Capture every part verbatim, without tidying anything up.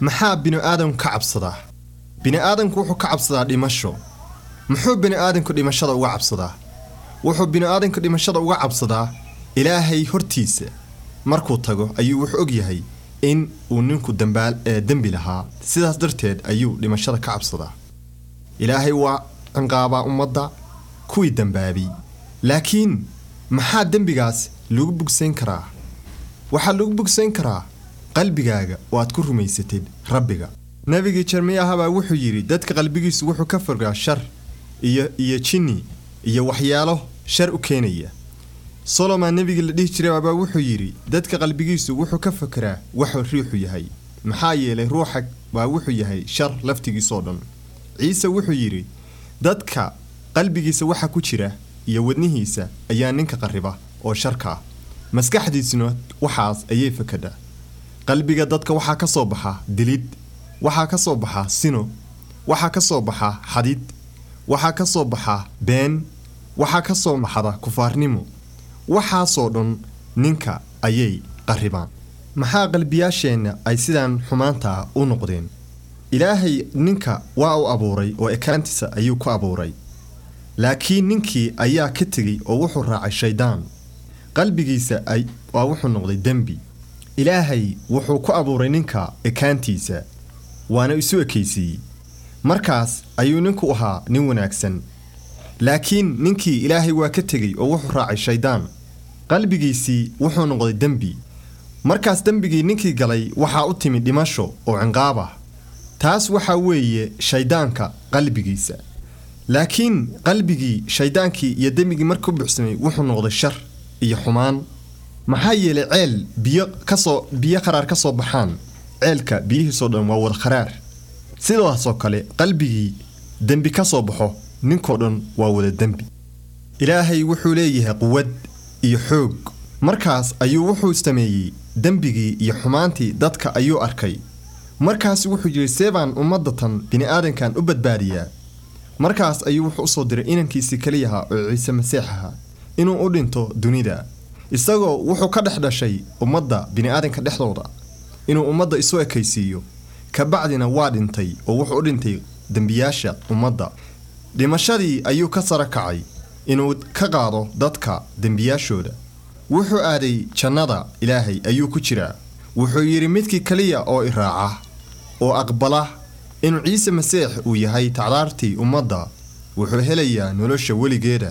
maxaa bini aadamku ka cabsadaa bini aadamku wuxuu ka cabsadaa dhimasho muxuu bini aadamku dhimashada uga cabsadaa wuxuu bini aadamku dhimashada uga cabsadaa ilaahay hortiisa markuu tago ayuu wuxuu og yahay in uu ninku dambaal ee dambi lahaa sidaas darteed ayuu dhimashada ka cabsadaa ilaahay waa anqaaba ummadda kuwii dambaabay laakiin maxaa dambigaas lagu bugsayn karaa waxa lagu bugsayn karaa qalbigaaga oo aad ku rumaysatid rabbiga nabiga Jeremiah baa wuxuu yiri dadka qalbigiisu wuxuu ka fogaa shar iyo iyo jinni iyo waxyaalo shar u keenaya Solomon nabiga la dhigi jiray baa wuxuu yiri dadka qalbigiisu wuxuu ka fakiraa wuxuu riixu yahay maxaa yeelay ruuxa baa wuxuu yahay shar laftigiisa oo dhan Ciise wuxuu yiri dadka qalbigiisa waxa ku jira iyo wadnihiisa ayaa ninka qariba oo sharka maskaxdiisuna waxaas ayay fakada qalbiga dadka waxa ka soo baxa dilid waxa ka soo baxa sino waxa ka soo baxa xadid waxa ka soo baxa been waxa ka soo maxada kufaarnimo waxa soo dhan ninka ayay qaribaan maxaa qalbiyaasheena ay sidaan xumaanta u noqdeen ilaahay ninka waa uu abuuray oo ekaantiisa ayuu ku abuuray laakiin ninkii ayaa ka tagay oo wuxuu raacay shaydaan qalbigiisa ay waa wuxuu noqday dambi ilaahay wuxuu ku abuuray ninka ekaantiisa waana isu ekeysiyay markaas ayuu ninku ahaa nin wanaagsan laakiin ninkii ilaahay waa ka tagay oo wuxuu raacay shaydaan qalbigiisii wuxuu noqday dambi markaas dambigii ninkii galay waxa u timi dhimasho oo cinqaaba taas waxa weeye shaydaanka qalbigiisa laakiin qalbigii shaydaankii iyo dambigii markuu buuxsamay wuxuu noqday shar iyo xumaan maxaa yeelay ceel biyo ka soo biyo qaraar ka soo baxaan ceelka biyihiisoo dhan waa wada qaraar sidaas oo kale qalbigii dambi ka soo baxo ninkoo dhan waa wada dambi ilaahay wuxuu leeyahay quwad iyo xoog markaas ayuu wuxuu sameeyay dambigii iyo xumaantii dadka ayuu arkay markaas wuxuu yiri seebaan ummadatan bini aadankan u badbaadiyaa markaas ayuu wuxuu soo diray inankiisii kaliyaha oo Ciise Masiixaha inuu u dhinto dunida isagoo wuxuu ka dhaxdhashay ummadda bini aadanka dhexdooda inuu ummadda isu ekaysiiyo ka bacdina waa dhintay oo wuxuu u dhintay dambiyaasha ummadda dhimashadii ayuu ka sara kacay inuu ka qaado dadka dambiyaashooda wuxuu aaday jannada ilaahay ayuu ku jiraa wuxuu yiri midkii kaliya oo iraaca oo aqbala in Ciise Masiix uu yahay tacdaartii ummadda wuxuu helayaa nolosha weligeeda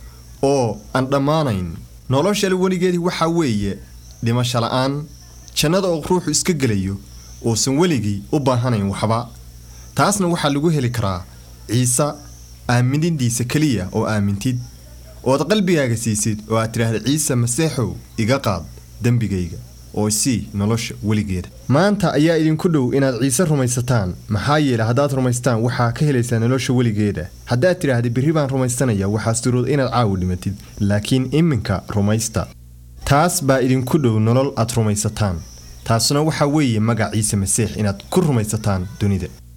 oo aan dhamaanayn nolosha weligeedii waxa weeye dhimasho la'aan jannada oo ruuxu iska galayo oo san weligii u baahanayn waxba taasna waxa lagu heli karaa Ciise aamindiisa kaliya oo aamintid oo qalbigaaga siisid oo aad tiraahdo Ciise Masiixow iga qaad dambigayga oo si nolosha weligeeda maanta ayaa idin ku dhow inaad Ciise rumaysataan maxaa yeelay hadaad rumaystaan waxa ka helaysaa nolosha weligeeda hadaad tiraahdo bari baan rumaysanaya waxa suurad inaad caaw dhimatid laakiin iminka rumaysta taas baa idin ku dhow nolol aad rumaysataan taasna waxa weeye magac Ciise Masiix inaad ku rumaysataan dunida